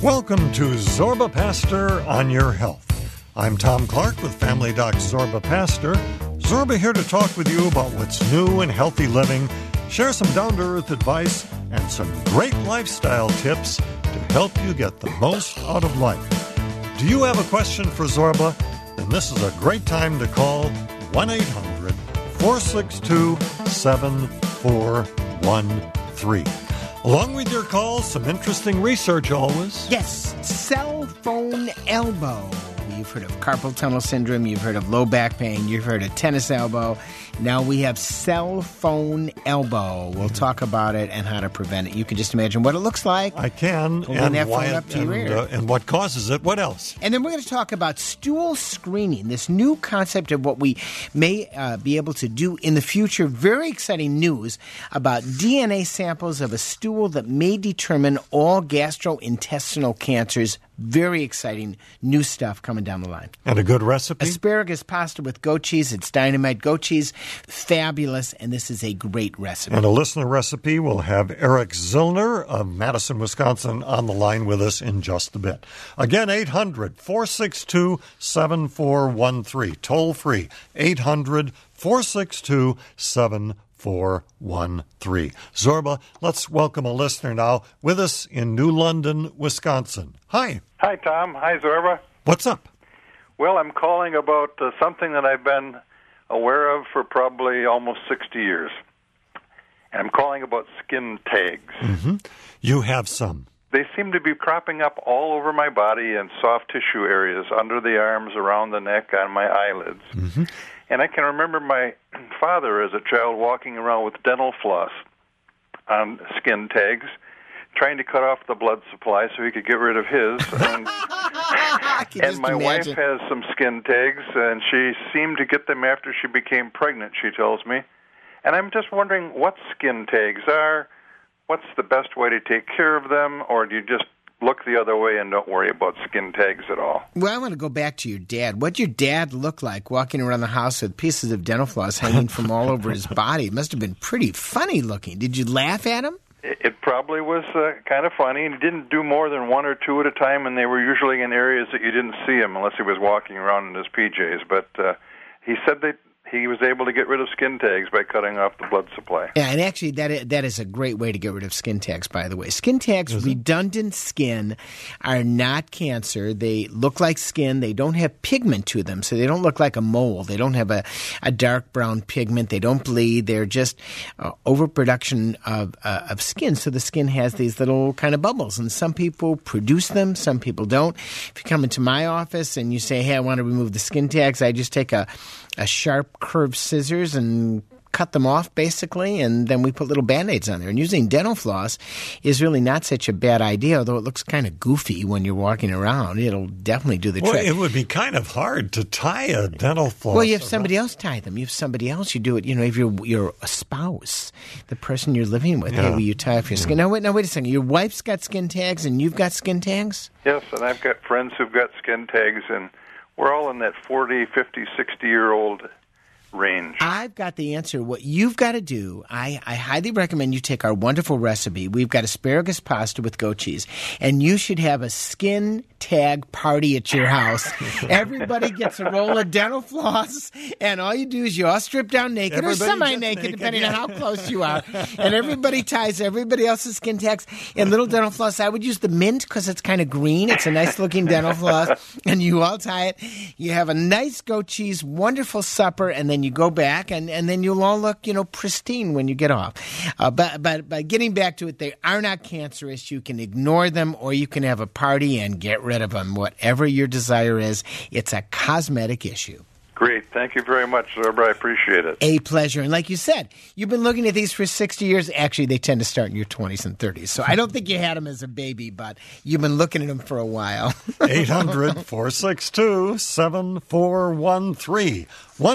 Welcome to Zorba Pastor on Your Health. I'm Tom Clark with Family Doc Zorba Pastor. Zorba here to talk with you about what's new in healthy living, share some down-to-earth advice, and some great lifestyle tips to help you get the most out of life. Do you have a question for Zorba? Then this is a great time to call 1-800-462-7413. Along with your calls, some interesting research always. Yes, cell phone elbow. You've heard of carpal tunnel syndrome. You've heard of low back pain. You've heard of tennis elbow. Now we have cell phone elbow. We'll talk about it and how to prevent it. You can just imagine what it looks like. I can. And why up to your ear. And what causes it. What else? And then we're going to talk about stool screening, this new concept of what we may be able to do in the future. Very exciting news about DNA samples of a stool that may determine all gastrointestinal cancers. Very exciting new stuff coming down the line. And a good recipe? Asparagus pasta with goat cheese. It's dynamite. Goat cheese, fabulous, and this is a great recipe. And a listener recipe. We'll have Eric Zillner of Madison, Wisconsin on the line with us in just a bit. Again, 800-462-7413. Toll free. 800-462-7413. Zorba, let's welcome a listener now with us in New London, Wisconsin. Hi. Hi, Tom. Hi, Zorba. What's up? Well, I'm calling about something that I've been aware of for probably almost 60 years. And I'm calling about skin tags. Mm-hmm. You have some. They seem to be cropping up all over my body in soft tissue areas, under the arms, around the neck, on my eyelids. Mm-hmm. And I can remember my father as a child walking around with dental floss on skin tags, trying to cut off the blood supply so he could get rid of his. And my wife has some skin tags, and she seemed to get them after she became pregnant, she tells me. And I'm just wondering what skin tags are, what's the best way to take care of them, or do you just look the other way and don't worry about skin tags at all? Well, I want to go back to your dad. What'd your dad look like walking around the house with pieces of dental floss hanging from all over his body? It must have been pretty funny looking. Did you laugh at him? It probably was kind of funny, and he didn't do more than one or two at a time, and they were usually in areas that you didn't see him unless he was walking around in his PJs. But he said that he was able to get rid of skin tags by cutting off the blood supply. Yeah, and actually that is a great way to get rid of skin tags, by the way. Skin tags, redundant skin, are not cancer. They look like skin. They don't have pigment to them, so they don't look like a mole. They don't have a dark brown pigment. They don't bleed. They're just overproduction of skin, so the skin has these little kind of bubbles, and some people produce them, some people don't. If you come into my office and you say, hey, I want to remove the skin tags, I just take a sharp curved scissors and cut them off, basically, and then we put little Band-Aids on there. And using dental floss is really not such a bad idea, although it looks kind of goofy when you're walking around. It'll definitely do the trick. Well, it would be kind of hard to tie a dental floss. Well, you have somebody else tie them. You have somebody else. You do it, if you're a spouse, the person you're living with, hey, will you tie off your skin? Now, wait a second. Your wife's got skin tags and you've got skin tags? Yes, and I've got friends who've got skin tags, and we're all in that 40, 50, 60-year-old range. I've got the answer. What you've got to do, I highly recommend you take our wonderful recipe. We've got asparagus pasta with goat cheese, and you should have a skin tag party at your house. Everybody gets a roll of dental floss, and all you do is you all strip down naked or semi-naked, depending on how close you are, and everybody ties everybody else's skin tags and little dental floss. I would use the mint because it's kind of green. It's a nice-looking dental floss, and you all tie it. You have a nice goat cheese, wonderful supper, and then you go back, and then you'll all look, pristine when you get off. But getting back to it, they are not cancerous. You can ignore them, or you can have a party and get rid of them. Whatever your desire is, it's a cosmetic issue. Great. Thank you very much, Zorba. I appreciate it. A pleasure. And like you said, you've been looking at these for 60 years. Actually, they tend to start in your 20s and 30s. So I don't think you had them as a baby, but you've been looking at them for a while. 800-462-7413.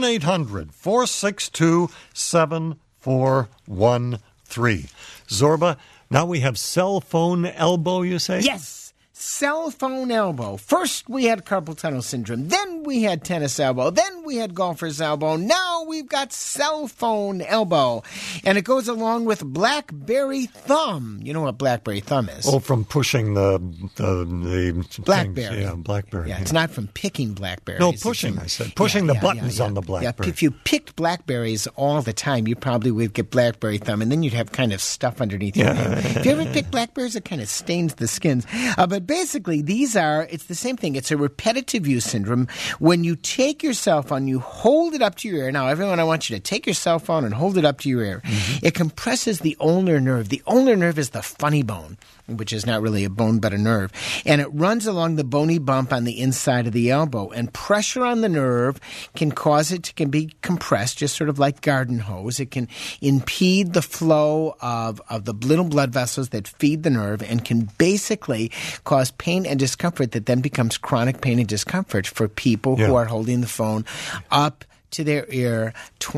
1-800-462-7413. Zorba, now we have cell phone elbow, you say? Yes. Cell phone elbow. First we had carpal tunnel syndrome. Then we had tennis elbow. Then we had golfer's elbow. Now we've got cell phone elbow. And it goes along with BlackBerry thumb. You know what BlackBerry thumb is? Oh, from pushing the BlackBerry. Things. Yeah, BlackBerry. Yeah, it's not from picking blackberries. No, pushing, I said. Pushing the buttons on the BlackBerry. Yeah, if you picked blackberries all the time, you probably would get BlackBerry thumb, and then you'd have kind of stuff underneath your name. If you ever pick blackberries, it kind of stains the skins. But basically, it's the same thing. It's a repetitive use syndrome. When you take your cell phone, you hold it up to your ear. Now, everyone, I want you to take your cell phone and hold it up to your ear. Mm-hmm. It compresses the ulnar nerve. The ulnar nerve is the funny bone, which is not really a bone but a nerve. And it runs along the bony bump on the inside of the elbow. And pressure on the nerve can cause it to be compressed, just sort of like garden hose. It can impede the flow of the little blood vessels that feed the nerve and can basically cause pain and discomfort that then becomes chronic pain and discomfort for people who are holding the phone up to their ear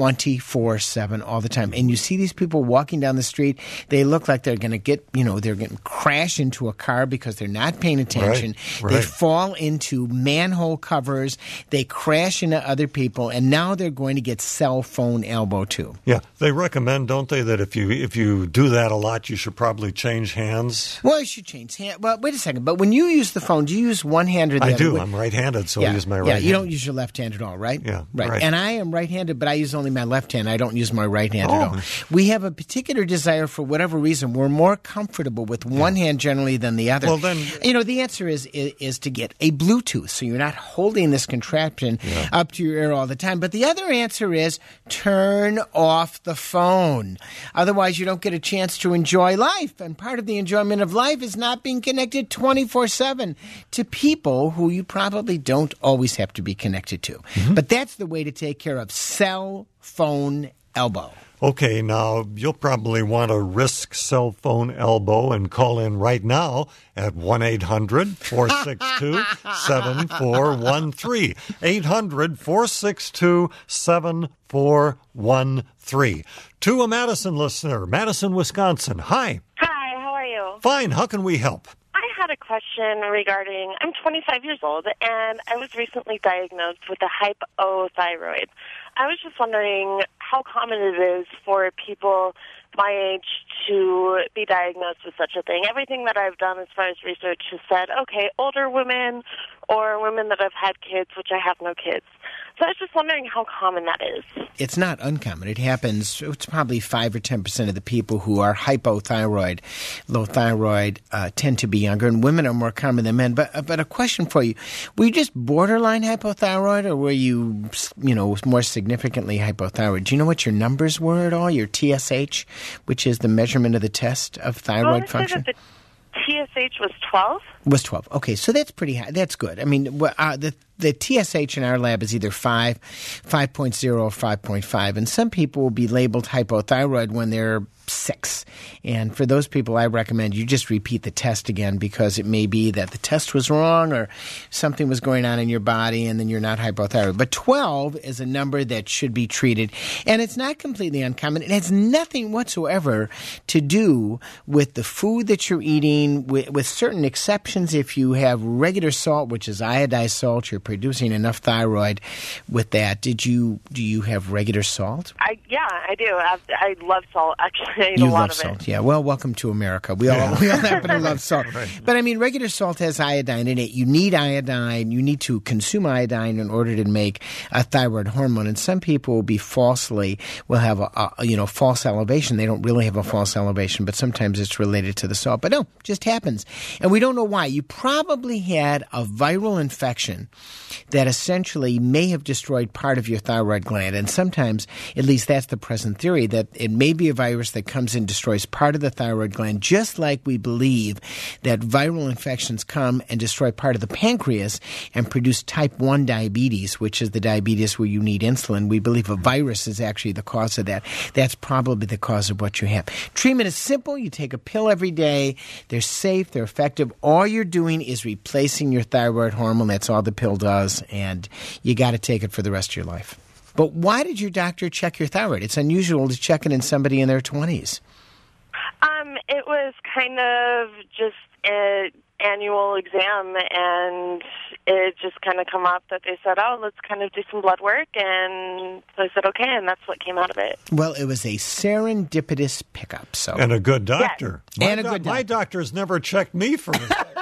24/7 all the time. And you see these people walking down the street, they look like they're going to they're going to crash into a car because they're not paying attention. Right. They fall into manhole covers. They crash into other people. And now they're going to get cell phone elbow too. Yeah. They recommend, don't they, that if you do that a lot, you should probably change hands? Well, you should change hands. Well, wait a second. But when you use the phone, do you use one hand or the other? I do. I'm right-handed, so I use my right hand. Yeah, you don't use your left hand at all, right? Yeah. Right. And I am right-handed, but I use only my left hand. I don't use my right hand at all. We have a particular desire, for whatever reason, we're more comfortable with one hand generally than the other. Well, then, the answer is to get a Bluetooth, so you're not holding this contraption up to your ear all the time. But the other answer is turn off the phone. Otherwise, you don't get a chance to enjoy life. And part of the enjoyment of life is not being connected 24/7 to people who you probably don't always have to be connected to. Mm-hmm. But that's the way to take care of cell phone elbow. Okay, now you'll probably want to risk cell phone elbow and call in right now at 1-800-462-7413. 800-462-7413. To a Madison listener, Madison, Wisconsin. Hi. Hi, how are you? Fine. How can we help? I had a question regarding, I'm 25 years old, and I was recently diagnosed with a hypothyroid. I was just wondering how common it is for people my age to be diagnosed with such a thing. Everything that I've done as far as research has said, okay, older women or women that have had kids, which I have no kids. So I was just wondering how common that is. It's not uncommon. It happens. It's probably 5 or 10% of the people who are hypothyroid, low thyroid, tend to be younger, and women are more common than men. But a question for you: were you just borderline hypothyroid, or were you, more significantly hypothyroid? Do you know what your numbers were at all? Your TSH, which is the measurement of the test of thyroid function. That the TSH was 12. Was 12. Okay, so that's pretty high. That's good. I mean, the TSH in our lab is either 5.0, or 5.5, and some people will be labeled hypothyroid when they're 6. And for those people, I recommend you just repeat the test again, because it may be that the test was wrong or something was going on in your body and then you're not hypothyroid. But 12 is a number that should be treated, and it's not completely uncommon. It has nothing whatsoever to do with the food that you're eating, with certain exceptions. If you have regular salt, which is iodized salt, you're producing enough thyroid with that. Do you have regular salt? Yeah, I do. I love salt, actually. I eat you a lot love of salt, it. yeah. Well, welcome to America. We all happen to love salt. Right. But, I mean, regular salt has iodine in it. You need iodine. You need to consume iodine in order to make a thyroid hormone. And some people will have a false elevation. They don't really have a false elevation, but sometimes it's related to the salt. But no, it just happens. And we don't know why. You probably had a viral infection that essentially may have destroyed part of your thyroid gland. And sometimes, at least that's the present theory, that it may be a virus that comes and destroys part of the thyroid gland, just like we believe that viral infections come and destroy part of the pancreas and produce type 1 diabetes, which is the diabetes where you need insulin. We believe a virus is actually the cause of that. That's probably the cause of what you have. Treatment is simple. You take a pill every day. They're safe. They're effective. All you're doing is replacing your thyroid hormone. That's all the pill does, and you got to take it for the rest of your life. But why did your doctor check your thyroid? It's unusual to check it in somebody in their 20s. It was kind of just annual exam, and it just kind of come up that they said, oh, let's kind of do some blood work, and so I said, okay, and that's what came out of it. Well, it was a serendipitous pickup. So And a good doctor. Yes. My doctor's never checked me for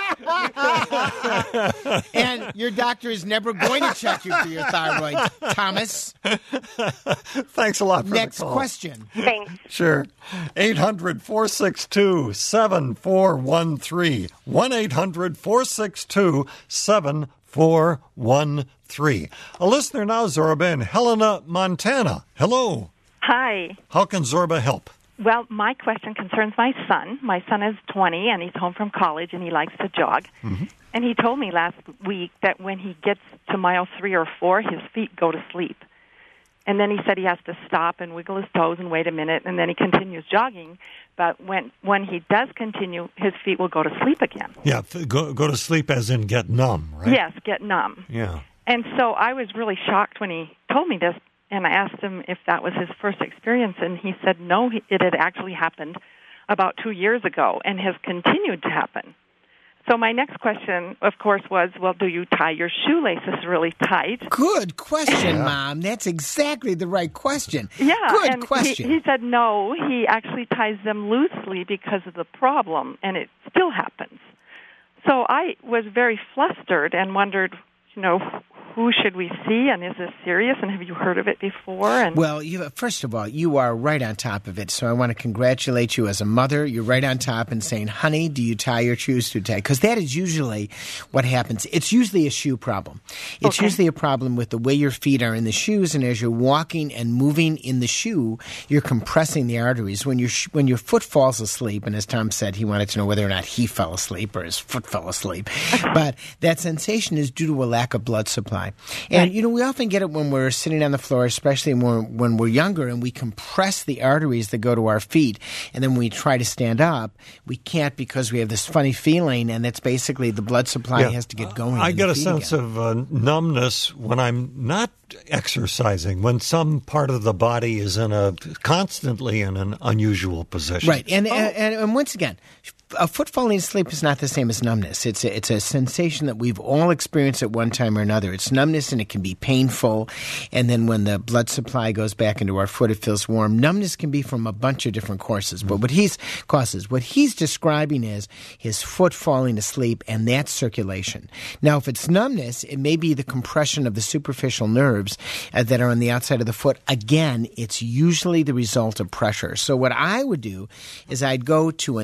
And your doctor is never going to check you for your thyroid, Thomas. Thanks a lot for Next the call. Thanks. question. Sure. 800-462-7413. 1-800-462-7413. A listener now, Zorba, in Helena, Montana. Hello. Hi. How can Zorba help? Well, my question concerns my son. My son is 20, and he's home from college, and he likes to jog. Mm-hmm. And he told me last week that when he gets to mile 3 or 4, his feet go to sleep. And then he said he has to stop and wiggle his toes and wait a minute, and then he continues jogging. But when he does continue, his feet will go to sleep again. Yeah, go to sleep as in get numb, right? Yes, get numb. Yeah. And so I was really shocked when he told me this, and I asked him if that was his first experience, and he said no, it had actually happened about 2 years ago and has continued to happen. So my next question, of course, was, well, do you tie your shoelaces really tight? Good question, Mom. That's exactly the right question. Yeah. Good and question. He said no, he actually ties them loosely because of the problem, and it still happens. So I was very flustered and wondered, who should we see, and is this serious, and have you heard of it before? And Well, first of all, you are right on top of it, so I want to congratulate you as a mother. You're right on top and saying, honey, do you tie your shoes too tight? Because that is usually what happens. It's usually a shoe problem. It's usually a problem with the way your feet are in the shoes, and as you're walking and moving in the shoe, you're compressing the arteries. When your foot falls asleep, and as Tom said, he wanted to know whether or not he fell asleep or his foot fell asleep, but that sensation is due to a lack of blood supply. And, we often get it when we're sitting on the floor, especially when we're younger, and we compress the arteries that go to our feet. And then when we try to stand up, we can't because we have this funny feeling, and it's basically the blood supply has to get going. I get a sense of numbness when I'm not exercising, when some part of the body is constantly in an unusual position. Right. And once again, a foot falling asleep is not the same as numbness. It's a sensation that we've all experienced at one time or another. It's numbness, and it can be painful. And then when the blood supply goes back into our foot, it feels warm. Numbness can be from a bunch of different causes. But what he's describing is his foot falling asleep, and that's circulation. Now, if it's numbness, it may be the compression of the superficial nerves that are on the outside of the foot. Again, it's usually the result of pressure. So what I would do is I'd go to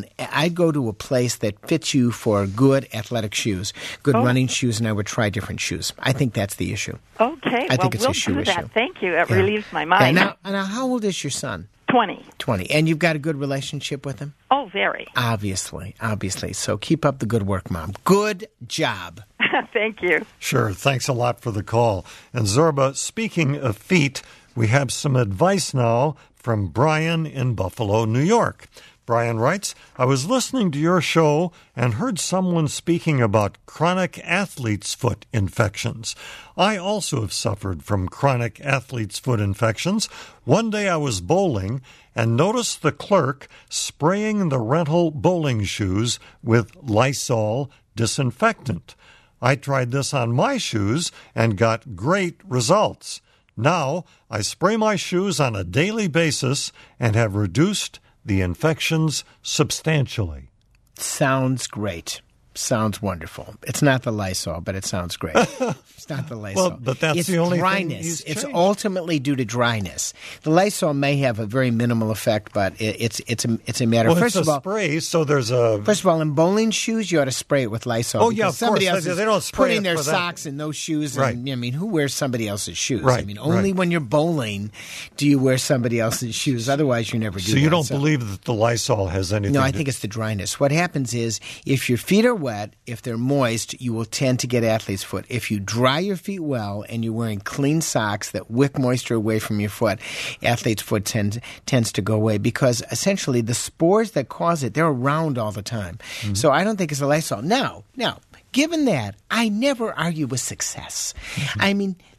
a place that fits you for good athletic shoes, good running shoes, and I would try different shoes. I think that's the issue. Okay. I think it's we'll a shoe do issue. that. Thank you. It relieves my mind. Now, how old is your son? 20. 20. And you've got a good relationship with him? Oh, very. Obviously. So keep up the good work, Mom. Good job. Thank you. Sure. Thanks a lot for the call. And Zorba, speaking of feet, we have some advice now from Brian in Buffalo, New York. Brian writes, I was listening to your show and heard someone speaking about chronic athlete's foot infections. I also have suffered from chronic athlete's foot infections. One day I was bowling and noticed the clerk spraying the rental bowling shoes with Lysol disinfectant. I tried this on my shoes and got great results. Now I spray my shoes on a daily basis and have reduced the infections substantially. Sounds great. Sounds wonderful. It's not the Lysol, but it sounds great. It's not the Lysol. Well, but that's it's the only dryness. thing he's It's changed. ultimately due to dryness. The Lysol may have a very minimal effect, but it's a matter. Well, First it's of a all, spray, so there's a... First of all, in bowling shoes, you ought to spray it with Lysol. Oh, yeah, because of somebody course. else is They don't spray putting it their for that. socks in those shoes. Right. And, who wears somebody else's shoes? Right, Only right. when you're bowling do you wear somebody else's shoes. Otherwise, you never do So that. you don't believe that the Lysol has anything No, I to... think it's the dryness. What happens is if your feet are wet, if they're moist, you will tend to get athlete's foot. If you dry your feet well and you're wearing clean socks that wick moisture away from your foot, athlete's foot tends to go away because essentially the spores that cause it, they're around all the time. Mm-hmm. So I don't think it's a Lysol. Now, given that, I never argue with success. Mm-hmm.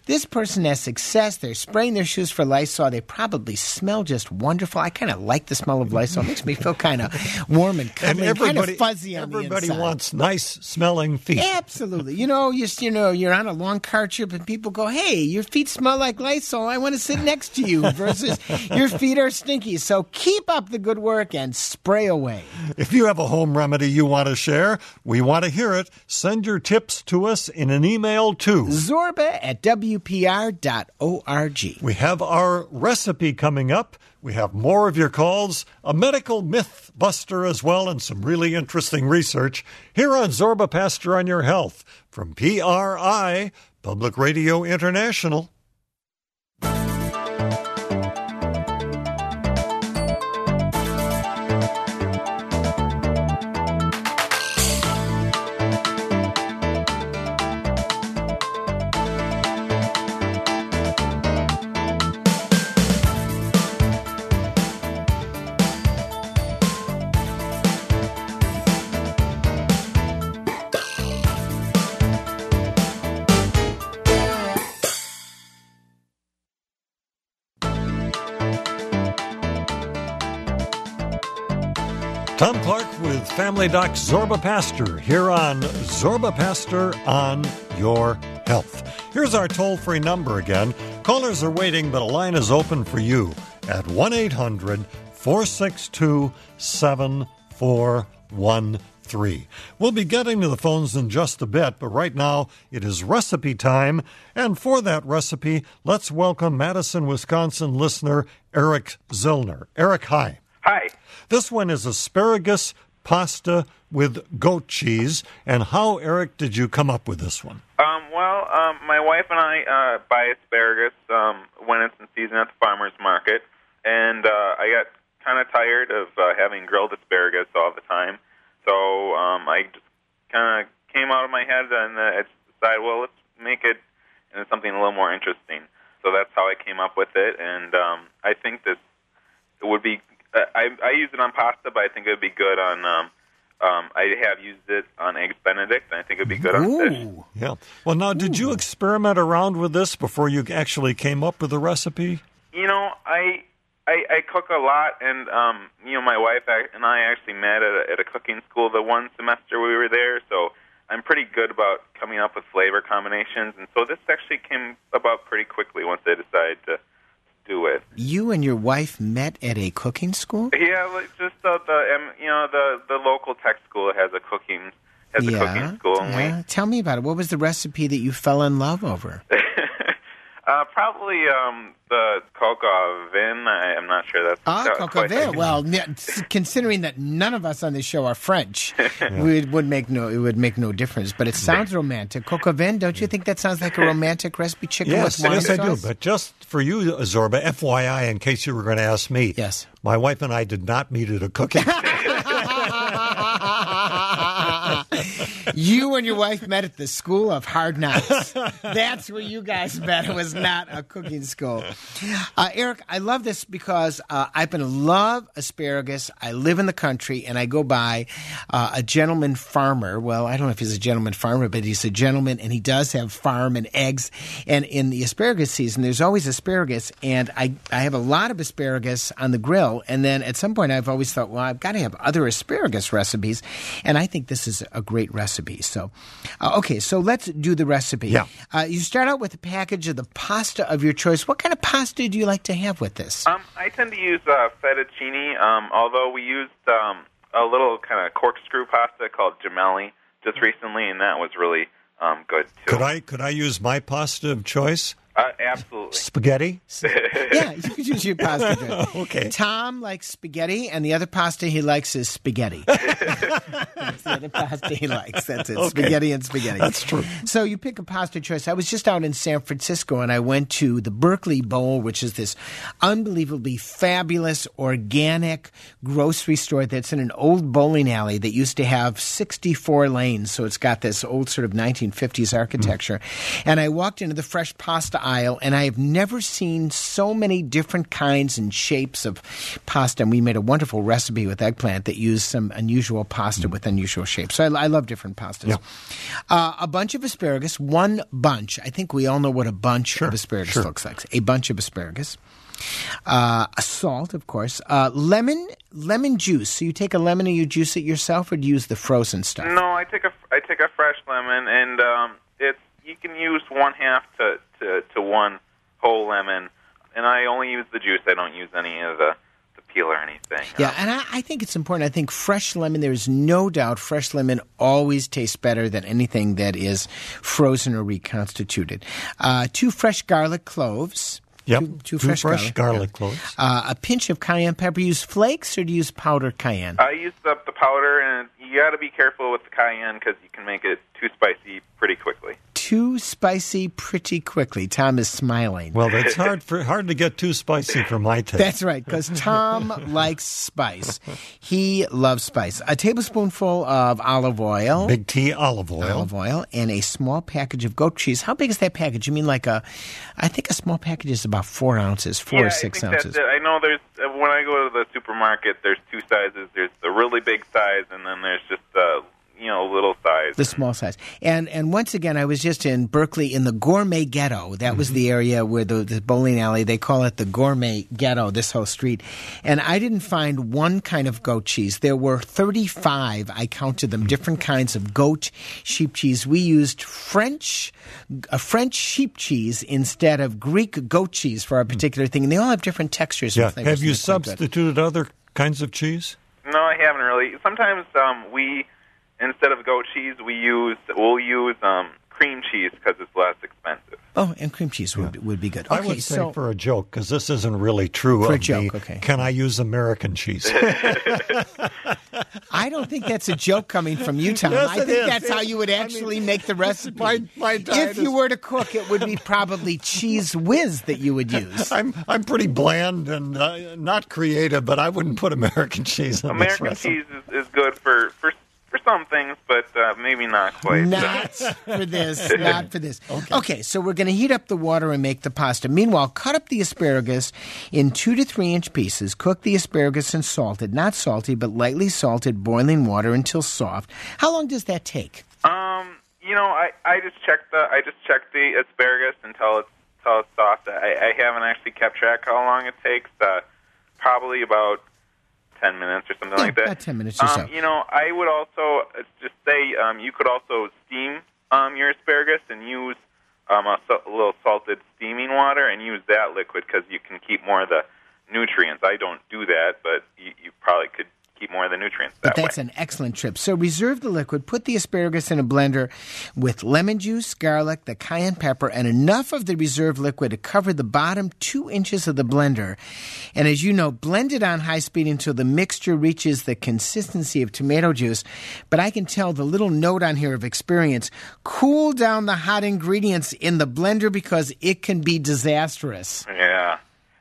This person has success. They're spraying their shoes for Lysol. They probably smell just wonderful. I kind of like the smell of Lysol. It makes me feel kind of warm and cuddly, kind of fuzzy on the inside. Everybody wants nice-smelling feet. Absolutely. You're on a long car trip and people go, hey, your feet smell like Lysol. I want to sit next to you versus your feet are stinky. So keep up the good work and spray away. If you have a home remedy you want to share, we want to hear it. Send your tips to us in an email to zorba@wpr.org. We have our recipe coming up. We have more of your calls, a medical myth buster as well, and some really interesting research here on Zorba Pastor on Your Health from PRI, Public Radio International. Tom Clark with Family Doc Zorba Pastor here on Zorba Pastor on Your Health. Here's our toll-free number again. Callers are waiting, but a line is open for you at 1-800-462-7413. We'll be getting to the phones in just a bit, but right now it is recipe time. And for that recipe, let's welcome Madison, Wisconsin listener Eric Zillner. Eric, hi. Hi. This one is asparagus pasta with goat cheese. And how, Eric, did you come up with this one? My wife and I buy asparagus when it's in season at the farmer's market, and I got kind of tired of having grilled asparagus all the time. So I just kind of came out of my head, and I decided, well, let's make it into something a little more interesting. So that's how I came up with it, and I think that it would be. I use it on pasta, but I think it would be good on. I have used it on eggs Benedict, and I think it would be good on fish. Yeah. Well, now, did you experiment around with this before you actually came up with the recipe? I cook a lot, and my wife and I actually met at a cooking school the one semester we were there, so I'm pretty good about coming up with flavor combinations, and so this actually came about pretty quickly once I decided to do it. You and your wife met at a cooking school? Yeah, just the local tech school has a cooking school. And tell me about it. What was the recipe that you fell in love over? Probably the coq au vin. I'm not sure that's coq au vin. Well, considering that none of us on this show are French, it would make no difference. But it sounds romantic. Coq au vin. Don't you think that sounds like a romantic recipe? Chicken with wine sauce? Yes, I do. But just for you, Zorba, FYI, in case you were going to ask me, yes, my wife and I did not meet at a cooking school. You and your wife met at the School of Hard Knocks. That's where you guys met. It was not a cooking school. Eric, I love this because I happen to love asparagus. I live in the country, and I go by a gentleman farmer. Well, I don't know if he's a gentleman farmer, but he's a gentleman, and he does have farm and eggs. And in the asparagus season, there's always asparagus, and I have a lot of asparagus on the grill. And then at some point, I've always thought, well, I've got to have other asparagus recipes, and I think this is a great recipe. So, okay, so let's do the recipe. Yeah. You start out with a package of the pasta of your choice. What kind of pasta do you like to have with this? I tend to use fettuccine, although we used a little kind of corkscrew pasta called gemelli just recently, and that was really good, too. Could I use my pasta of choice? Absolutely. Spaghetti? Yeah, you could use your pasta choice. Okay. Tom likes spaghetti, and the other pasta he likes is spaghetti. That's the other pasta he likes. That's it. Okay. Spaghetti and spaghetti. That's true. So you pick a pasta choice. I was just out in San Francisco, and I went to the Berkeley Bowl, which is this unbelievably fabulous organic grocery store that's in an old bowling alley that used to have 64 lanes. So it's got this old sort of 1950s architecture. And I walked into the fresh pasta aisle, and I have never seen so many different kinds and shapes of pasta. And we made a wonderful recipe with eggplant that used some unusual pasta with unusual shapes. So I love different pastas. Yeah. A bunch of asparagus, one bunch. I think we all know what a bunch of asparagus looks like. A bunch of asparagus. Salt, of course. Lemon juice. So you take a lemon and you juice it yourself, or do you use the frozen stuff? No, I take a fresh lemon, and you can use 1/2 to one whole lemon, and I only use the juice. I don't use any of the peel or anything. Yeah, and I think it's important. I think fresh lemon, there's no doubt fresh lemon always tastes better than anything that is frozen or reconstituted. 2 fresh garlic cloves. Yep, two fresh garlic yeah. cloves. A pinch of cayenne pepper. You use flakes or do you use powdered cayenne? I use the powder, and you got to be careful with the cayenne because you can make it too spicy pretty quickly. Too spicy pretty quickly. Tom is smiling. Well, it's hard to get too spicy for my taste. That's right, because Tom likes spice. He loves spice. A tablespoonful of olive oil. Big T olive oil. Olive oil. And a small package of goat cheese. How big is that package? You mean I think a small package is about 4 ounces, 4 or 6 ounces. That's it. I know when I go to the supermarket, there's 2 sizes. There's the really big size, and then there's just the little size. The small size. And once again, I was just in Berkeley in the Gourmet Ghetto. That was the area where the bowling alley, they call it the Gourmet Ghetto, this whole street. And I didn't find one kind of goat cheese. There were 35, I counted them, different kinds of goat sheep cheese. We used French sheep cheese instead of Greek goat cheese for our particular thing. And they all have different textures and flavors. Have you substituted other kinds of cheese? No, I haven't really. Sometimes instead of goat cheese, we'll use cream cheese because it's less expensive. Oh, and cream cheese would be good. Okay, I would say for a joke, because this isn't really true. For a joke, okay. Can I use American cheese? I don't think that's a joke coming from you, Tom. Yes, I think that's how you would actually make the recipe. My diet if you were to cook, it would be probably Cheese Whiz that you would use. I'm pretty bland and not creative, but I wouldn't put American cheese on this recipe. American cheese is good for some things, but maybe not quite. Not for this. Not for this. Okay, so we're going to heat up the water and make the pasta. Meanwhile, cut up the asparagus in 2 to 3 inch pieces. Cook the asparagus in salted, not salty, but lightly salted boiling water until soft. How long does that take? I just check the asparagus until it's soft. I haven't actually kept track how long it takes. Probably about 10 minutes or something like that. About 10 minutes or so. I would also just say you could also steam your asparagus and use a little salted steaming water and use that liquid because you can keep more of the nutrients. I don't do that, but you probably could keep more of the nutrients that way. But that's an excellent tip. So reserve the liquid, put the asparagus in a blender with lemon juice, garlic, the cayenne pepper, and enough of the reserved liquid to cover the bottom 2 inches of the blender. And as you know, blend it on high speed until the mixture reaches the consistency of tomato juice. But I can tell the little note on here of experience, cool down the hot ingredients in the blender because it can be disastrous. Yeah.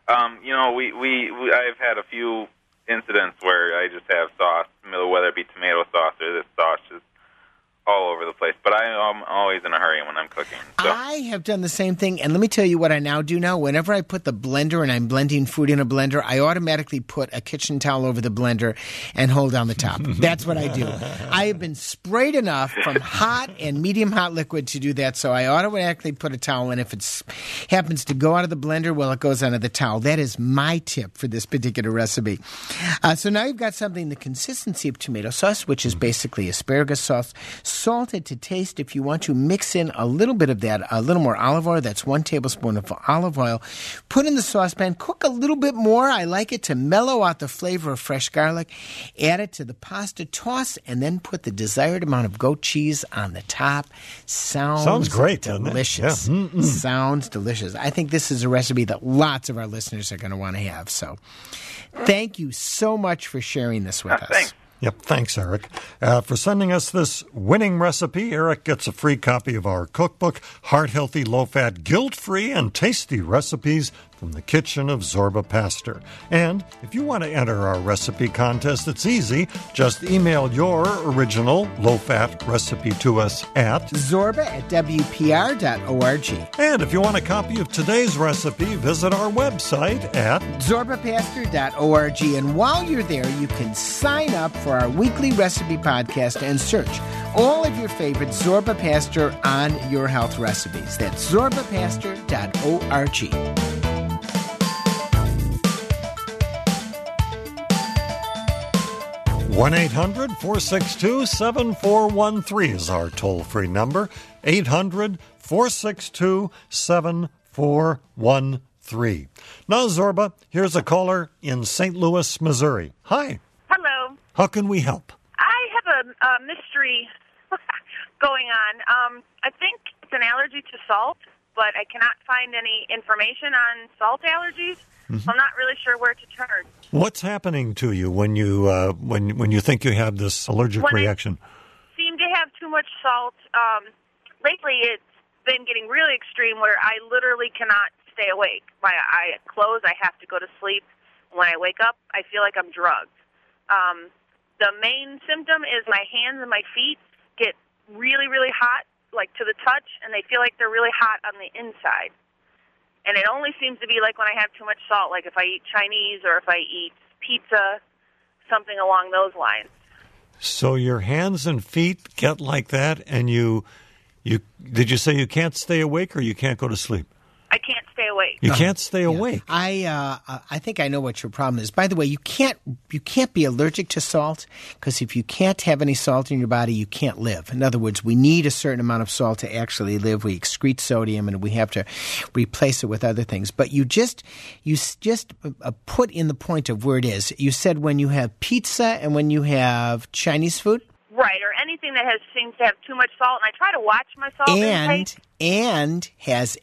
I've had a few incidents where I just have sauce, whether it be tomato sauce or this sauce, just all over the place. But I'm always in a hurry when I'm cooking. So. I have done the same thing, and let me tell you what I now do now. Whenever I put the blender and I'm blending food in a blender, I automatically put a kitchen towel over the blender and hold down the top. That's what I do. I have been sprayed enough from hot and medium hot liquid to do that, so I automatically put a towel, and if it happens to go out of the blender, well, it goes under the towel. That is my tip for this particular recipe. So now you've got something the consistency of tomato sauce, which is basically asparagus sauce, salted to taste. If you want to mix in a little bit of that, a little more olive oil, that's 1 tablespoon of olive oil. Put in the saucepan, cook a little bit more. I like it to mellow out the flavor of fresh garlic. Add it to the pasta, toss, and then put the desired amount of goat cheese on the top. Sounds great, delicious. Doesn't it? Yeah. Sounds delicious. I think this is a recipe that lots of our listeners are going to want to have. So thank you so much for sharing this with us. Thanks. Yep, thanks, Eric. For sending us this winning recipe, Eric gets a free copy of our cookbook, Heart Healthy, Low Fat, Guilt-Free, and Tasty Recipes from the kitchen of Zorba Pastor. And if you want to enter our recipe contest, it's easy. Just email your original low-fat recipe to us at zorba@wpr.org. And if you want a copy of today's recipe, visit our website at zorbapastor.org. And while you're there, you can sign up for our weekly recipe podcast and search all of your favorite Zorba Pastor on Your Health recipes. That's zorbapastor.org. 1-800-462-7413 is our toll-free number. 800-462-7413. Now, Zorba, here's a caller in St. Louis, Missouri. Hi. Hello. How can we help? I have a mystery going on. I think it's an allergy to salt, but I cannot find any information on salt allergies. So I'm not really sure where to turn. What's happening to you when you when you think you have this allergic reaction? I seem to have too much salt. Lately, it's been getting really extreme where I literally cannot stay awake. My eye close, I have to go to sleep. When I wake up, I feel like I'm drugged. The main symptom is my hands and my feet get really, really hot, like to the touch, and they feel like they're really hot on the inside. And it only seems to be like when I have too much salt, like if I eat Chinese or if I eat pizza, something along those lines. So your hands and feet get like that, and you did you say you can't stay awake or you can't go to sleep? I can't stay awake. You can't stay awake. I think I know what your problem is. By the way, you can't be allergic to salt, because if you can't have any salt in your body, you can't live. In other words, we need a certain amount of salt to actually live. We excrete sodium, and we have to replace it with other things. But you just put in the point of where it is. You said when you have pizza and when you have Chinese food? Right, or anything that seems to have too much salt, and I try to watch my salt intake. And has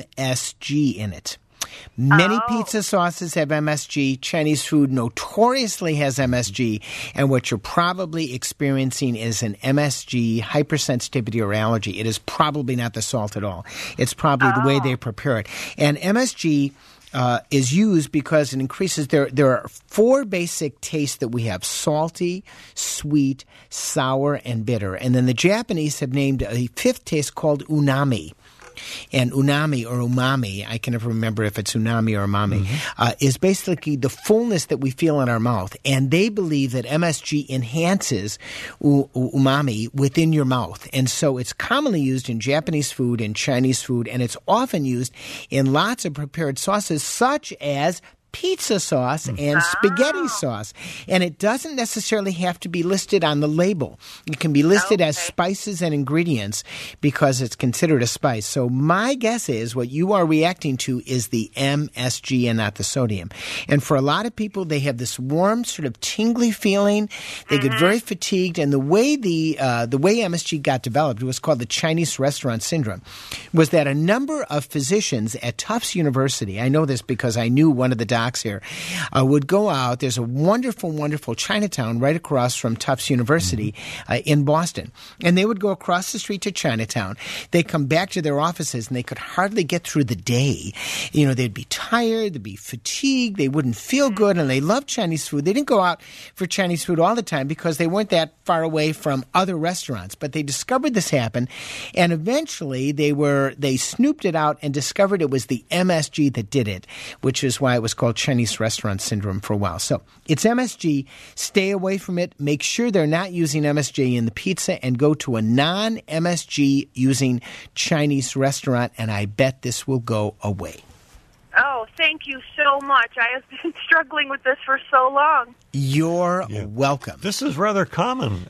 MSG in it. Many pizza sauces have MSG. Chinese food notoriously has MSG. And what you're probably experiencing is an MSG hypersensitivity or allergy. It is probably not the salt at all. It's probably the way they prepare it. And MSG is used because it increases. There are four basic tastes that we have: salty, sweet, sour, and bitter. And then the Japanese have named a fifth taste called unami. And unami or umami, I can never remember if it's unami or umami, is basically the fullness that we feel in our mouth. And they believe that MSG enhances umami within your mouth. And so it's commonly used in Japanese food and Chinese food, and it's often used in lots of prepared sauces such as pizza sauce and spaghetti sauce. And it doesn't necessarily have to be listed on the label. It can be listed as spices and ingredients because it's considered a spice. So my guess is what you are reacting to is the MSG and not the sodium. And for a lot of people, they have this warm, sort of tingly feeling. They get very fatigued. And the way MSG got developed, it was called the Chinese restaurant syndrome, was that a number of physicians at Tufts University, I know this because I knew one of the doctors here, would go out. There's a wonderful, wonderful Chinatown right across from Tufts University in Boston. And they would go across the street to Chinatown. They'd come back to their offices, and they could hardly get through the day. You know, they'd be tired, they'd be fatigued, they wouldn't feel good, and they loved Chinese food. They didn't go out for Chinese food all the time because they weren't that far away from other restaurants. But they discovered this happened, and eventually they snooped it out and discovered it was the MSG that did it, which is why it was called Chinese restaurant syndrome for a while. So it's MSG. Stay away from it. Make sure they're not using MSG in the pizza, and go to a non-MSG using Chinese restaurant, and I bet this will go away. Oh, thank you so much. I have been struggling with this for so long. You're welcome. This is rather common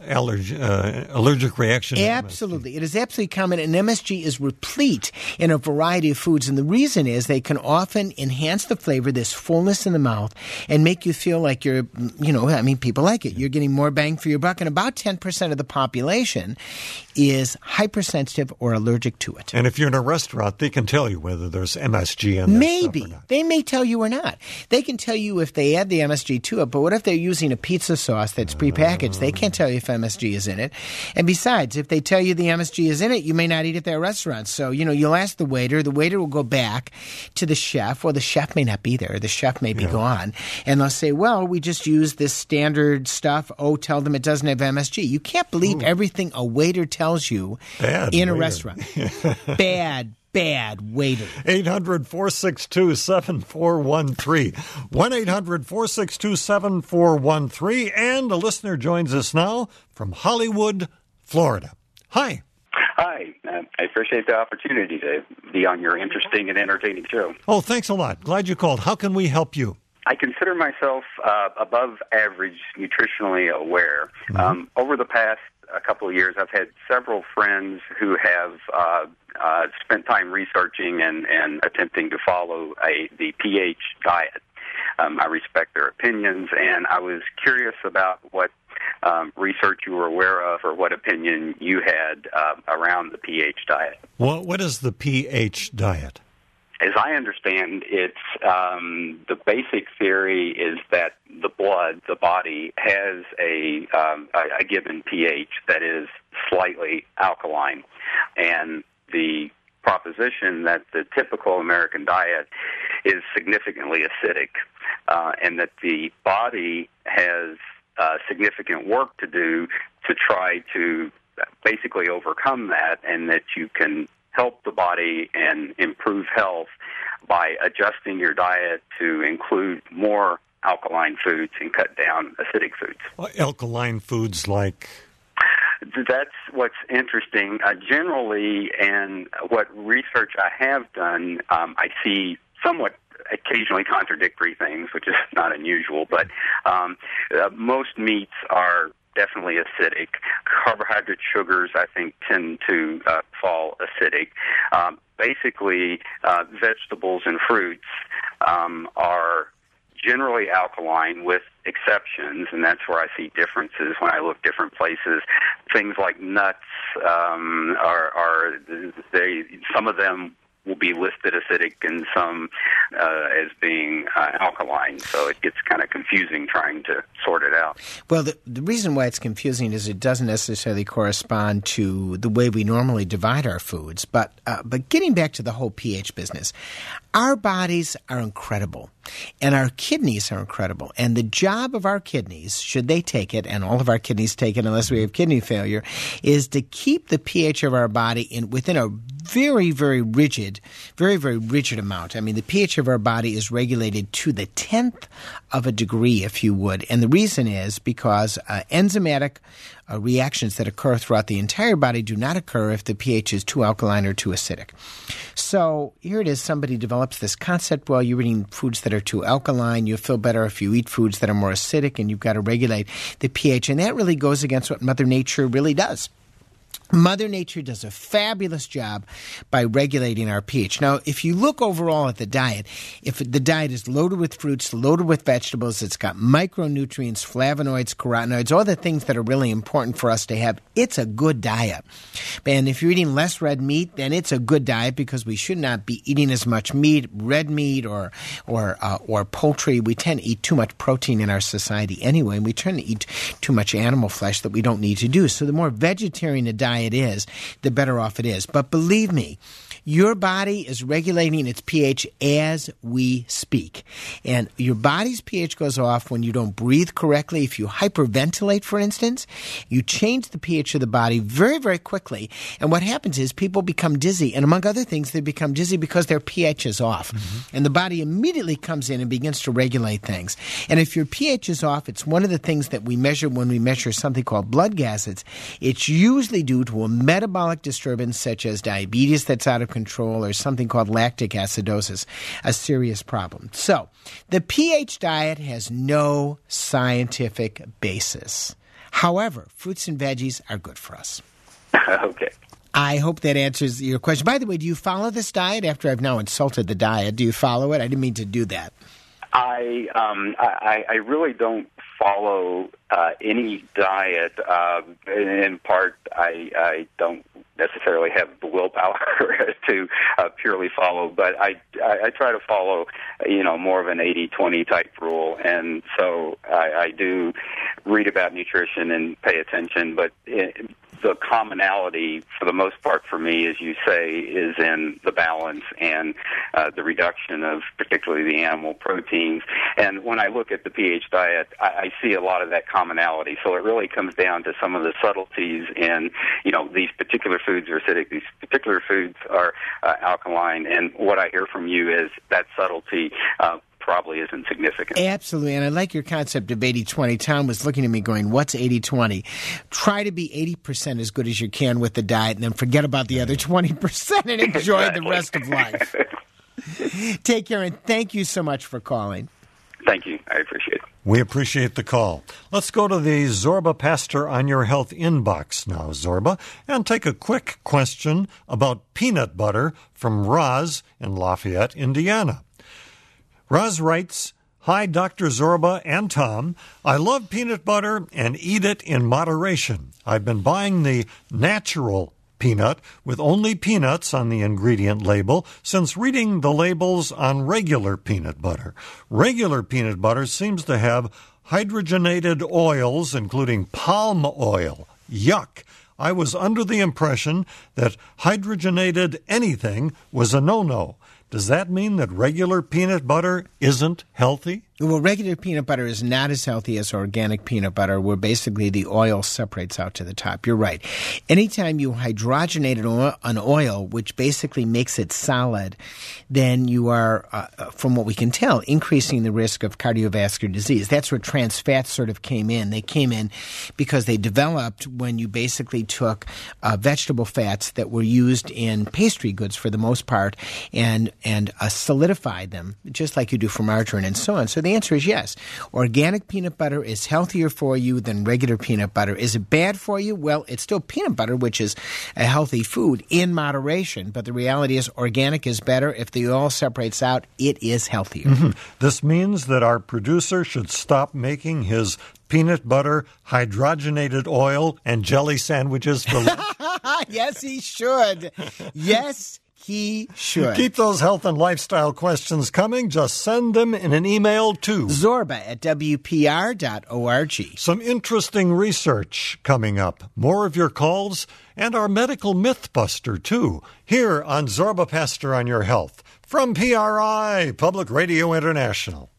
allergic reaction. Absolutely. It is absolutely common, and MSG is replete in a variety of foods. And the reason is they can often enhance the flavor, this fullness in the mouth, and make you feel like you're, people like it. You're getting more bang for your buck. And about 10% of the population is hypersensitive or allergic to it. And if you're in a restaurant, they can tell you whether there's MSG in there. Maybe. They may tell you or not. They can tell you if they add the MSG to it, but what if they're using a pizza sauce that's prepackaged, they can't tell you if MSG is in it. And besides, if they tell you the MSG is in it, you may not eat at their restaurant. So, you'll ask the waiter will go back to the chef. Well, the chef may not be there. The chef may be gone. And they'll say, well, we just use this standard stuff. Oh, tell them it doesn't have MSG. You can't believe everything a waiter tells you in a restaurant. Bad waiter. 800-462-7413. 1-800-462-7413. And a listener joins us now from Hollywood, Florida. Hi. Hi. I appreciate the opportunity to be on your interesting and entertaining show. Oh, thanks a lot. Glad you called. How can we help you? I consider myself above average nutritionally aware. Over the past couple of years, I've had several friends who have spent time researching and attempting to follow the pH diet. I respect their opinions, and I was curious about what research you were aware of or what opinion you had around the pH diet. What is the pH diet? As I understand, it's the basic theory is that the blood, the body, has a given pH that is slightly alkaline, and the proposition that the typical American diet is significantly acidic, and that the body has significant work to do to try to basically overcome that, and that you can help the body and improve health by adjusting your diet to include more alkaline foods and cut down acidic foods. Alkaline foods like? That's what's interesting. Generally, and what research I have done, I see somewhat occasionally contradictory things, which is not unusual, but most meats are definitely acidic. Carbohydrate sugars, I think, tend to fall acidic. Basically, vegetables and fruits are generally alkaline with exceptions, and that's where I see differences when I look different places. Things like nuts some of them will be listed acidic and some as being alkaline. So it gets kind of confusing trying to sort it out. Well, the reason why it's confusing is it doesn't necessarily correspond to the way we normally divide our foods. But getting back to the whole pH business, our bodies are incredible, and our kidneys are incredible. And the job of our kidneys, should they take it, and all of our kidneys take it unless we have kidney failure, is to keep the pH of our body within a very, very rigid amount. I mean, the pH of our body is regulated to the 10th of a degree, if you would. And the reason is because enzymatic reactions that occur throughout the entire body do not occur if the pH is too alkaline or too acidic. So here it is, somebody develops this concept, well, you're eating foods that are too alkaline, you feel better if you eat foods that are more acidic, and you've got to regulate the pH. And that really goes against what Mother Nature really does. Mother Nature does a fabulous job by regulating our pH. Now, if you look overall at the diet, if the diet is loaded with fruits, loaded with vegetables, it's got micronutrients, flavonoids, carotenoids, all the things that are really important for us to have, it's a good diet. And if you're eating less red meat, then it's a good diet because we should not be eating as much meat, red meat or poultry. We tend to eat too much protein in our society anyway, and we tend to eat too much animal flesh that we don't need to do. So the more vegetarian a diet is, the better off it is. But believe me, your body is regulating its pH as we speak. And your body's pH goes off when you don't breathe correctly. If you hyperventilate, for instance, you change the pH of the body very, very quickly. And what happens is people become dizzy. And among other things, they become dizzy because their pH is off. Mm-hmm. And the body immediately comes in and begins to regulate things. And if your pH is off, it's one of the things that we measure when we measure something called blood gases. It's usually due to a metabolic disturbance such as diabetes that's out of control or something called lactic acidosis, a serious problem. So the pH diet has no scientific basis. However, fruits and veggies are good for us. Okay. I hope that answers your question. By the way, do you follow this diet after I've now insulted the diet? Do you follow it? I didn't mean to do that. I really don't follow any diet. In part, I don't necessarily have the willpower to purely follow, but I try to follow, more of an 80-20 type rule, and so I do read about nutrition and pay attention, but the commonality, for the most part for me, as you say, is in the balance and the reduction of particularly the animal proteins. And when I look at the pH diet, I see a lot of that commonality. So it really comes down to some of the subtleties in, these particular foods are acidic, these particular foods are alkaline. And what I hear from you is that subtlety probably isn't significant. Absolutely, and I like your concept of 80-20. Tom was looking at me going, what's 80-20? Try to be 80% as good as you can with the diet, and then forget about the other 20% and enjoy Exactly. the rest of life. Take care, and thank you so much for calling. Thank you. I appreciate it. We appreciate the call. Let's go to the Zorba Pastor on Your Health inbox now, Zorba, and take a quick question about peanut butter from Roz in Lafayette, Indiana. Roz writes, "Hi, Dr. Zorba and Tom. I love peanut butter and eat it in moderation. I've been buying the natural peanut with only peanuts on the ingredient label since reading the labels on regular peanut butter. Regular peanut butter seems to have hydrogenated oils, including palm oil. Yuck. I was under the impression that hydrogenated anything was a no-no. Does that mean that regular peanut butter isn't healthy?" Well, regular peanut butter is not as healthy as organic peanut butter, where basically the oil separates out to the top. You're right. Anytime you hydrogenate an oil, which basically makes it solid, then you are, from what we can tell, increasing the risk of cardiovascular disease. That's where trans fats sort of came in. They came in because they developed when you basically took vegetable fats that were used in pastry goods for the most part and solidified them, just like you do for margarine and so on. So the answer is yes. Organic peanut butter is healthier for you than regular peanut butter. Is it bad for you? Well, it's still peanut butter, which is a healthy food in moderation. But the reality is organic is better. If the oil separates out, it is healthier. Mm-hmm. This means that our producer should stop making his peanut butter, hydrogenated oil, and jelly sandwiches for lunch. Yes, he should. Yes, he should. Keep those health and lifestyle questions coming. Just send them in an email to zorba@wpr.org. Some interesting research coming up. More of your calls and our medical mythbuster, too, here on Zorba Pastor on Your Health from PRI, Public Radio International.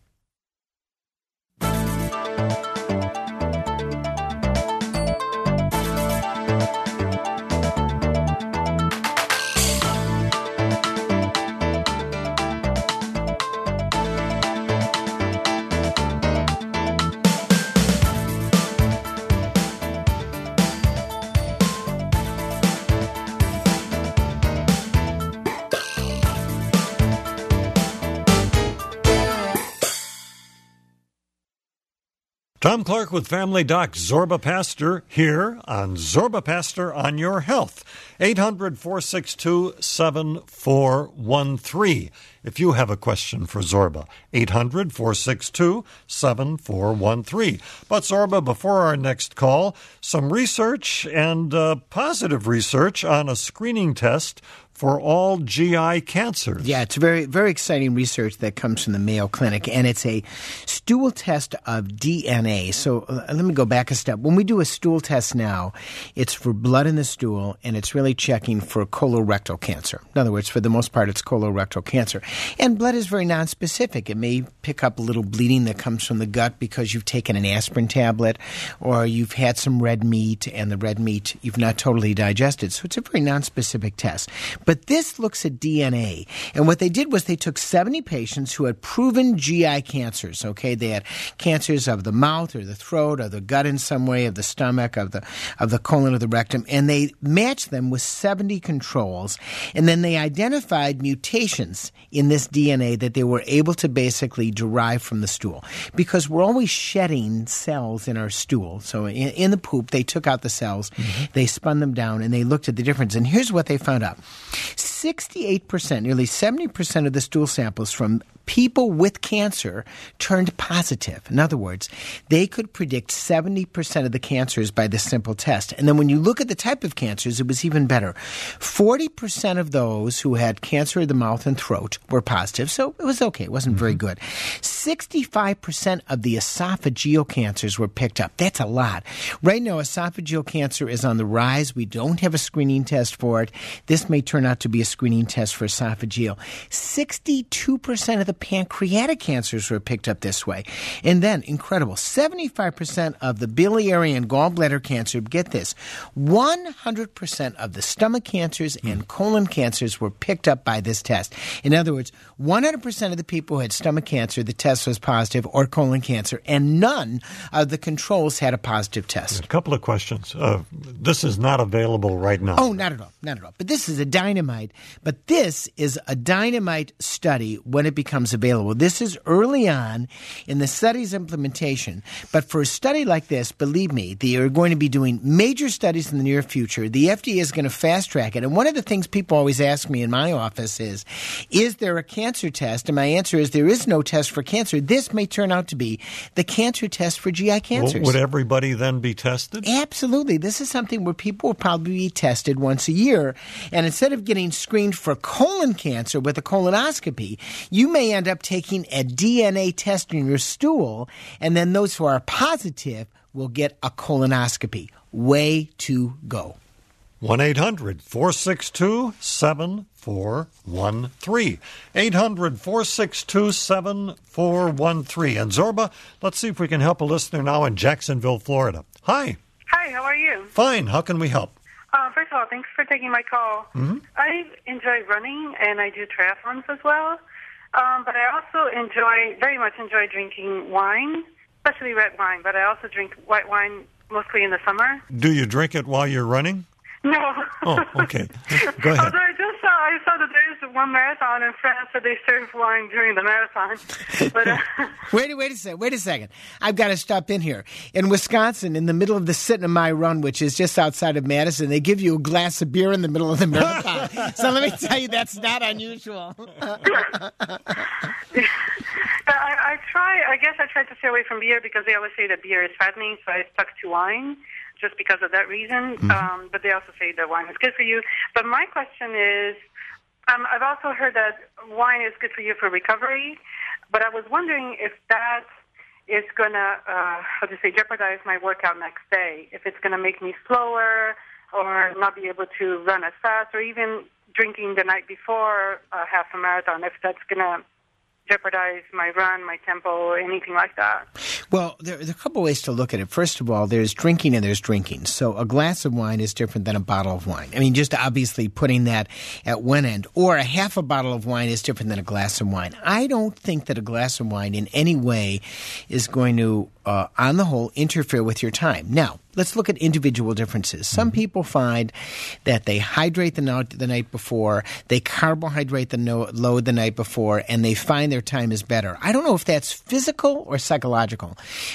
Tom Clark with Family Doc Zorba Pastor here on Zorba Pastor on Your Health. 800-462-7413. If you have a question for Zorba, 800-462-7413. But Zorba, before our next call, some research and positive research on a screening test for all GI cancers. Yeah, it's very, very exciting research that comes from the Mayo Clinic, and it's a stool test of DNA. So let me go back a step. When we do a stool test now, it's for blood in the stool, and it's really checking for colorectal cancer. In other words, for the most part, it's colorectal cancer. And blood is very nonspecific. It may pick up a little bleeding that comes from the gut because you've taken an aspirin tablet, or you've had some red meat, and the red meat you've not totally digested. So it's a very nonspecific test. But this looks at DNA. And what they did was they took 70 patients who had proven GI cancers. Okay, they had cancers of the mouth or the throat or the gut in some way, of the stomach, of the colon or the rectum, and they matched them with 70 controls. And then they identified mutations in this DNA that they were able to basically derive from the stool. Because we're always shedding cells in our stool. So in the poop, they took out the cells, they spun them down, and they looked at the difference. And here's what they found out. 68%, nearly 70% of the stool samples from people with cancer turned positive. In other words, they could predict 70% of the cancers by this simple test. And then when you look at the type of cancers, it was even better. 40% of those who had cancer of the mouth and throat were positive, so it was okay. It wasn't very good. 65% of the esophageal cancers were picked up. That's a lot. Right now, esophageal cancer is on the rise. We don't have a screening test for it. This may turn out to be a screening test for esophageal. 62% of the pancreatic cancers were picked up this way. And then, incredible, 75% of the biliary and gallbladder cancer, get this, 100% of the stomach cancers and colon cancers were picked up by this test. In other words, 100% of the people who had stomach cancer, the test was positive, or colon cancer, and none of the controls had a positive test. A couple of questions. This is not available right now. Oh, not at all. Not at all. But this is a dynamite. But this is a dynamite study when it becomes available. This is early on in the study's implementation. But for a study like this, believe me, they are going to be doing major studies in the near future. The FDA is going to fast track it. And one of the things people always ask me in my office is there a cancer test? And my answer is there is no test for cancer. This may turn out to be the cancer test for GI cancers. Would everybody then be tested? Absolutely. This is something where people will probably be tested once a year. And instead of getting screened for colon cancer with a colonoscopy, you may end up taking a DNA test in your stool, and then those who are positive will get a colonoscopy. Way to go. 1-800-462-7413. 800-462-7413. And Zorba, let's see if we can help a listener now in Jacksonville, Florida. Hi. Hi, how are you? Fine. How can we help? First of all, thanks for taking my call. Mm-hmm. I enjoy running, and I do triathlons as well. But I also very much enjoy drinking wine, especially red wine. But I also drink white wine mostly in the summer. Do you drink it while you're running? No. Oh, okay. Go ahead. Although I saw that there's one marathon in France that they serve wine during the marathon. But Wait a second. I've got to stop in here. In Wisconsin, in the middle of the Sintonai Run, which is just outside of Madison, they give you a glass of beer in the middle of the marathon. So let me tell you, that's not unusual. I guess I try to stay away from beer because they always say that beer is fattening, so I stuck to wine just because of that reason. Mm-hmm. But they also say that wine is good for you. But my question is, I've also heard that wine is good for you for recovery, but I was wondering if that is going to, jeopardize my workout next day, if it's going to make me slower or not be able to run as fast, or even drinking the night before half a marathon, if that's going to jeopardize my run, my tempo, anything like that. Well, there are a couple ways to look at it. First of all, there's drinking and there's drinking. So a glass of wine is different than a bottle of wine. I mean, just obviously putting that at one end. Or a half a bottle of wine is different than a glass of wine. I don't think that a glass of wine in any way is going to, on the whole, interfere with your time. Now, let's look at individual differences. Some people find that they hydrate the night before, they carbohydrate the load the night before, and they find their time is better. I don't know if that's physical or psychological.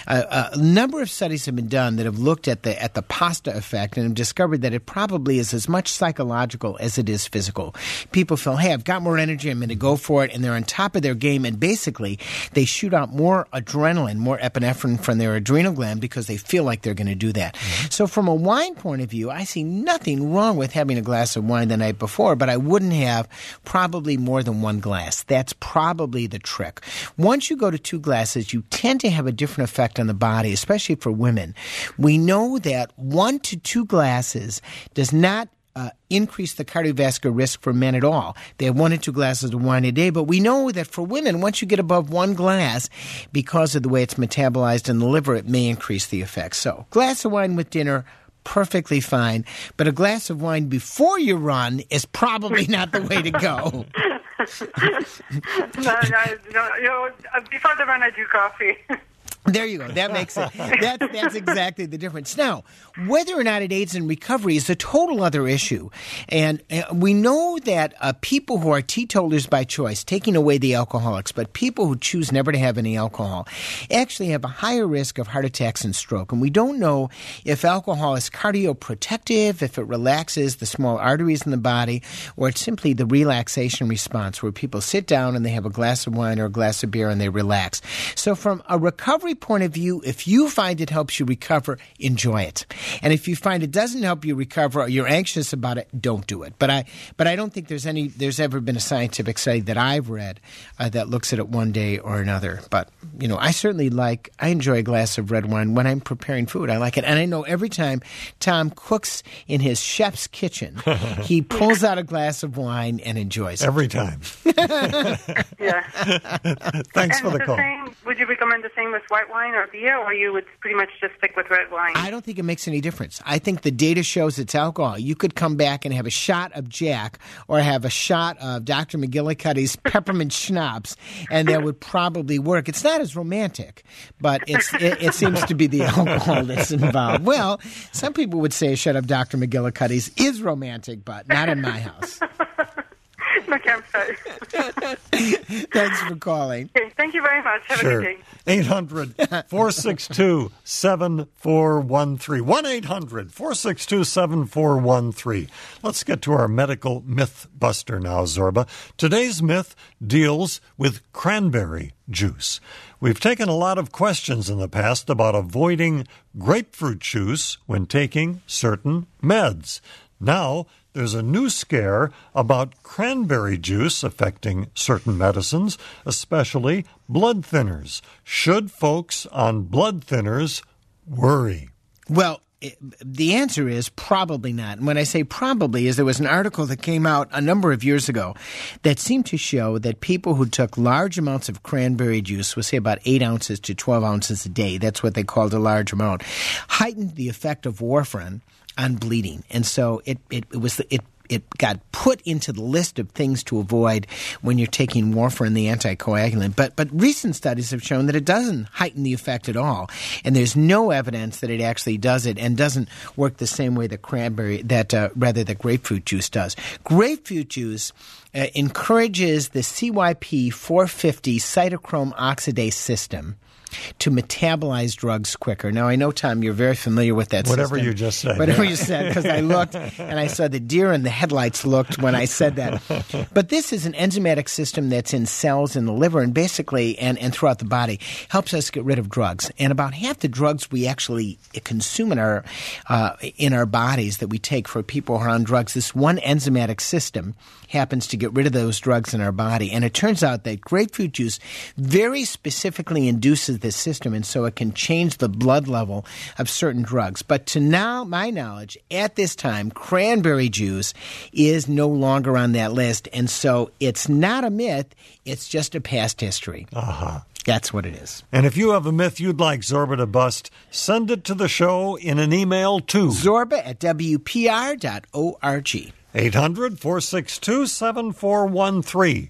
A number of studies have been done that have looked at the pasta effect and have discovered that it probably is as much psychological as it is physical. People feel, hey, I've got more energy, I'm going to go for it, and they're on top of their game, and basically they shoot out more adrenaline, more epinephrine from their adrenal gland because they feel like they're going to do that. Mm-hmm. So from a wine point of view, I see nothing wrong with having a glass of wine the night before, but I wouldn't have probably more than one glass. That's probably the trick. Once you go to 2 glasses, you tend to have a different effect on the body, especially for women. We know that 1 to 2 glasses does not increase the cardiovascular risk for men at all. They have 1 or 2 glasses of wine a day, but we know that for women, once you get above 1 glass, because of the way it's metabolized in the liver, it may increase the effects. So, glass of wine with dinner, perfectly fine, but a glass of wine before you run is probably not the way to go. No, before the run, I do coffee. There you go. That makes it. That's exactly the difference. Now, whether or not it aids in recovery is a total other issue. And we know that people who are teetotalers by choice, taking away the alcoholics, but people who choose never to have any alcohol, actually have a higher risk of heart attacks and stroke. And we don't know if alcohol is cardioprotective, if it relaxes the small arteries in the body, or it's simply the relaxation response where people sit down and they have a glass of wine or a glass of beer and they relax. So from a recovery point of view, if you find it helps you recover, enjoy it. And if you find it doesn't help you recover or you're anxious about it, don't do it. But I don't think there's ever been a scientific study that I've read that looks at it one day or another. But, I enjoy a glass of red wine when I'm preparing food. I like it. And I know every time Tom cooks in his chef's kitchen, he pulls out a glass of wine and enjoys it. Every time. Yeah. Thanks for the call. Would you recommend the same with white wine or beer, or you would pretty much just stick with red wine? I don't think it makes any difference. I think the data shows it's alcohol. You could come back and have a shot of Jack or have a shot of Dr. McGillicuddy's peppermint schnapps, and that would probably work. It's not as romantic, but it seems to be the alcohol that's involved. Well, some people would say a shot of Dr. McGillicuddy's is romantic, but not in my house. Okay, I'm sorry. Thanks for calling. Okay, thank you very much. Have a good day. 800-462-7413. 1-800-462-7413. Let's get to our medical myth buster now, Zorba. Today's myth deals with cranberry juice. We've taken a lot of questions in the past about avoiding grapefruit juice when taking certain meds. Now, there's a new scare about cranberry juice affecting certain medicines, especially blood thinners. Should folks on blood thinners worry? Well, the answer is probably not. And when I say probably is there was an article that came out a number of years ago that seemed to show that people who took large amounts of cranberry juice, we'll say about 8 ounces to 12 ounces a day, that's what they called a large amount, heightened the effect of warfarin on bleeding. And so it got put into the list of things to avoid when you're taking warfarin, the anticoagulant. But recent studies have shown that it doesn't heighten the effect at all. And there's no evidence that it actually does it and doesn't work the same way that grapefruit juice does. Grapefruit juice encourages the CYP450 cytochrome oxidase system to metabolize drugs quicker. Now, I know, Tom, you're very familiar with that Whatever system. you just said. Whatever you said, because I looked and I saw the deer in the headlights looked when I said that. But this is an enzymatic system that's in cells in the liver and basically and throughout the body helps us get rid of drugs. And about half the drugs we actually consume in our bodies that we take for people who are on drugs, this one enzymatic system happens to get rid of those drugs in our body. And it turns out that grapefruit juice very specifically induces this system, and so it can change the blood level of certain drugs. But to now, my knowledge, at this time, cranberry juice is no longer on that list, and so it's not a myth, it's just a past history. Uh-huh. That's what it is. And if you have a myth you'd like Zorba to bust, send it to the show in an email to zorba@wpr.org. 800-462-7413.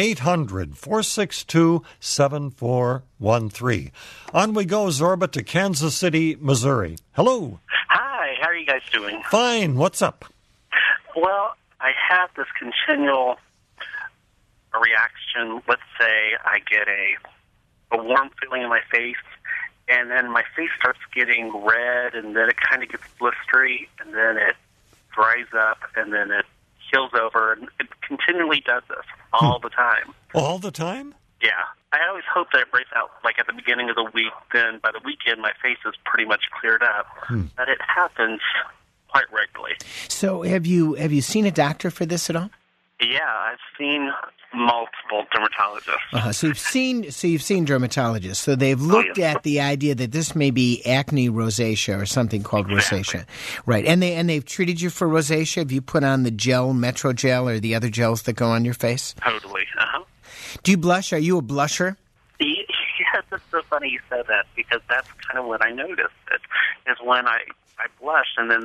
800-462-7413. On we go, Zorba, to Kansas City, Missouri. Hello. Hi, how are you guys doing? Fine. What's up? Well, I have this continual reaction. Let's say I get a warm feeling in my face, and then my face starts getting red, and then it kind of gets blistery, and then it dries up, and then it heals over, and it continually does this all the time. All the time? Yeah. I always hope that it breaks out like at the beginning of the week, then by the weekend my face is pretty much cleared up. But it happens quite regularly. So have you seen a doctor for this at all? Yeah, I've seen multiple dermatologists. So you've seen dermatologists. So they've looked at the idea that this may be acne rosacea or something called rosacea, right? And they've treated you for rosacea. Have you put on the gel, Metro Gel, or the other gels that go on your face? Totally. Do you blush? Are you a blusher? Yes, it's so funny you said that because that's kind of what I noticed. Is when I blush, and then that's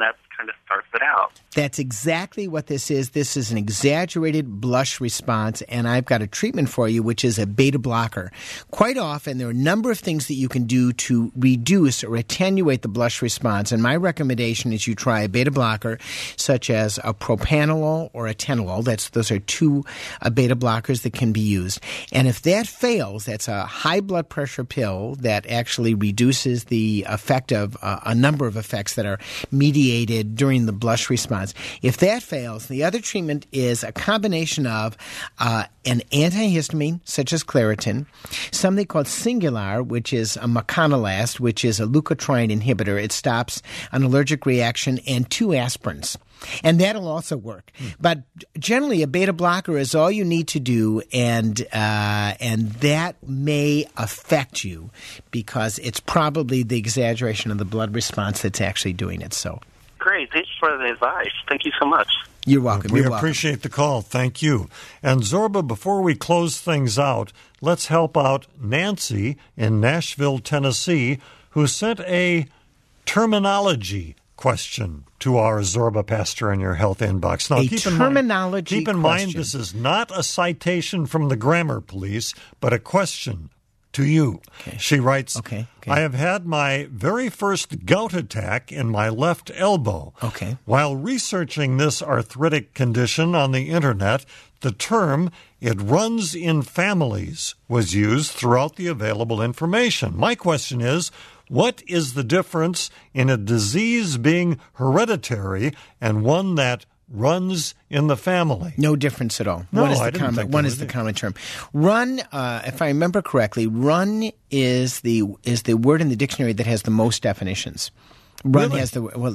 kind of starts it out. That's exactly what this is. This is an exaggerated blush response, and I've got a treatment for you, which is a beta blocker. Quite often, there are a number of things that you can do to reduce or attenuate the blush response, and my recommendation is you try a beta blocker, such as a propranolol or a atenolol. Those are two beta blockers that can be used. And if that fails, that's a high blood pressure pill that actually reduces the effect of a number of effects that are mediated during the blush response. If that fails, the other treatment is a combination of an antihistamine, such as Claritin, something called Singular, which is a meconolast, which is a leukotriene inhibitor. It stops an allergic reaction, and 2 aspirins. And that'll also work. But generally, a beta blocker is all you need to do, and that may affect you because it's probably the exaggeration of the blood response that's actually doing it. So, Great. Thanks for the advice. Thank you so much. You're welcome. We appreciate the call. Thank you. And Zorba, before we close things out, let's help out Nancy in Nashville, Tennessee, who sent a terminology question to our Zorba Pastor on Your Health inbox. Now, keep in mind, this is not a citation from the grammar police, but a question to you. Okay. She writes, I have had my very first gout attack in my left elbow. Okay. While researching this arthritic condition on the internet, the term "it runs in families" was used throughout the available information. My question is, what is the difference in a disease being hereditary and one that runs in the family? No difference at all. No, One is I the didn't common. think One there is was the any. common term. Run, if I remember correctly, run is the word in the dictionary that has the most definitions. Run Really? has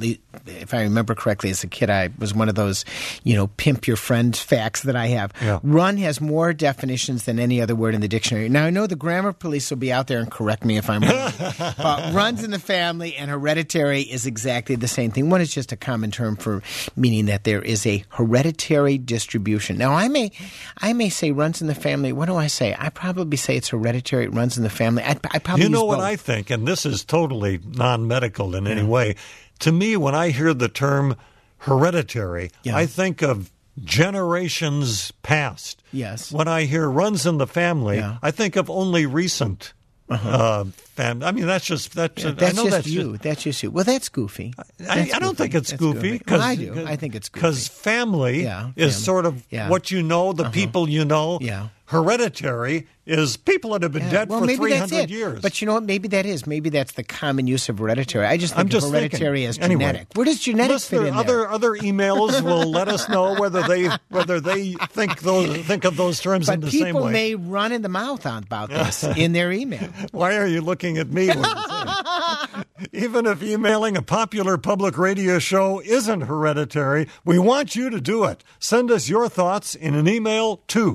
if I remember correctly, as a kid, I was one of those, pimp your friend facts that I have. Yeah. Run has more definitions than any other word in the dictionary. Now, I know the grammar police will be out there and correct me if I'm wrong. But runs in the family and hereditary is exactly the same thing. One is just a common term for meaning that there is a hereditary distribution. Now, I may say runs in the family. What do I say? I probably say it's hereditary. It runs in the family. I probably You know use what both. I think, and this is totally non-medical in any way. To me, when I hear the term hereditary, I think of generations past. Yes. When I hear runs in the family, I think of only recent family. I mean, that's just That's just you. That's just you. Well, that's goofy. I don't think it's goofy. Well, I do. I think it's goofy. Because family is sort of what you know, the people you know. Yeah. Hereditary is people that have been dead for 300 years. But you know what? Maybe that is. Maybe that's the common use of hereditary. I just think of hereditary as anyway, genetic. Where does genetic fit in there? Other emails will let us know whether they think of those terms in the same way. But people may run in the mouth about this in their email. Why are you looking at me when you say it? Even if emailing a popular public radio show isn't hereditary, we want you to do it. Send us your thoughts in an email to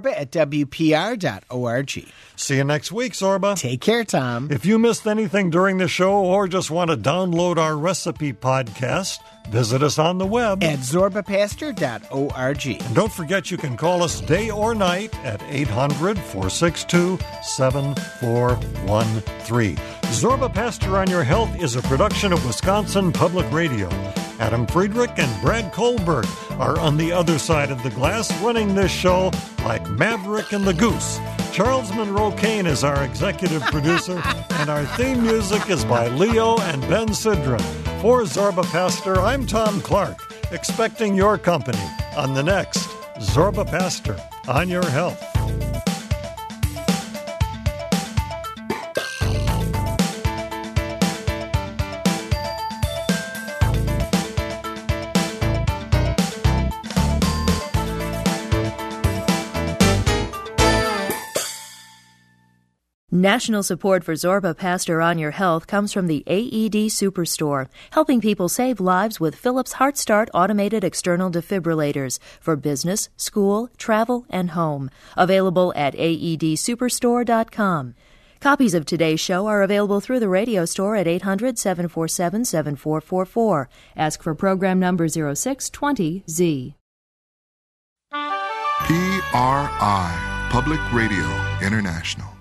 zorba@wpr.org. See you next week, Zorba. Take care, Tom. If you missed anything during the show or just want to download our recipe podcast, visit us on the web at zorbapastor.org. And don't forget you can call us day or night at 800-462-7413. Zorba Pastor on Your Health is a production of Wisconsin Public Radio. Adam Friedrich and Brad Kohlberg are on the other side of the glass running this show like Maverick and the Goose. Charles Monroe Kane is our executive producer, and our theme music is by Leo and Ben Sidran. For Zorba Pastor, I'm Tom Clark, expecting your company on the next Zorba Pastor on Your Health. National support for Zorba Pastor on Your Health comes from the AED Superstore, helping people save lives with Philips HeartStart automated external defibrillators for business, school, travel, and home. Available at AEDSuperstore.com. Copies of today's show are available through the radio store at 800-747-7444. Ask for program number 0620Z. PRI, Public Radio International.